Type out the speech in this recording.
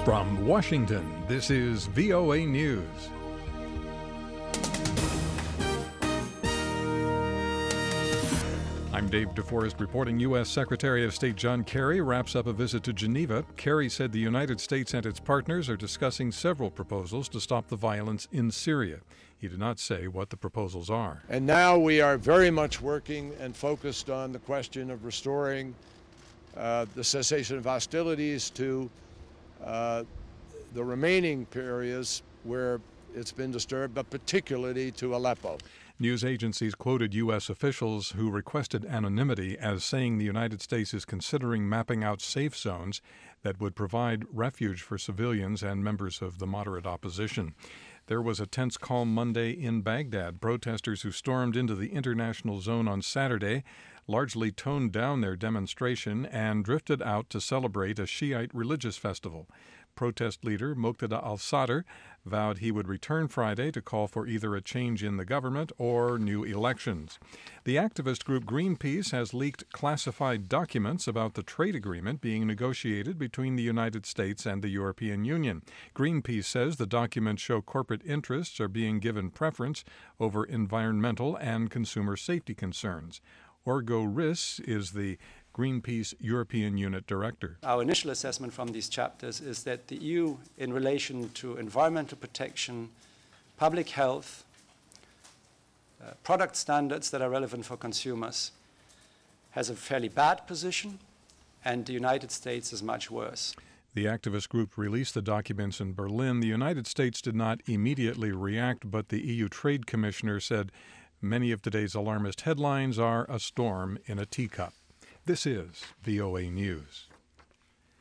From Washington, this is VOA News. I'm Dave DeForest reporting. U.S. Secretary of State John Kerry wraps up a visit to Geneva. Kerry said the United States and its partners are discussing several proposals to stop the violence in Syria. He did not say what the proposals are. And now we are very much working and focused on the question of restoring the cessation of hostilities to the remaining areas where it's been disturbed, but particularly to Aleppo. News agencies quoted U.S. officials who requested anonymity as saying the United States is considering mapping out safe zones that would provide refuge for civilians and members of the moderate opposition. There was a tense calm Monday in Baghdad. Protesters who stormed into the international zone on Saturday largely toned down their demonstration and drifted out to celebrate a Shiite religious festival. Protest leader Muqtada al-Sadr vowed he would return Friday to call for either a change in the government or new elections. The activist group Greenpeace has leaked classified documents about the trade agreement being negotiated between the United States and the European Union. Greenpeace says the documents show corporate interests are being given preference over environmental and consumer safety concerns. Orgo Riss is the Greenpeace European Unit Director. Our initial assessment from these chapters is that the EU, in relation to environmental protection, public health, product standards that are relevant for consumers, has a fairly bad position, and the United States is much worse. The activist group released the documents in Berlin. The United States did not immediately react, but the EU Trade Commissioner said many of today's alarmist headlines are a storm in a teacup. This is VOA News.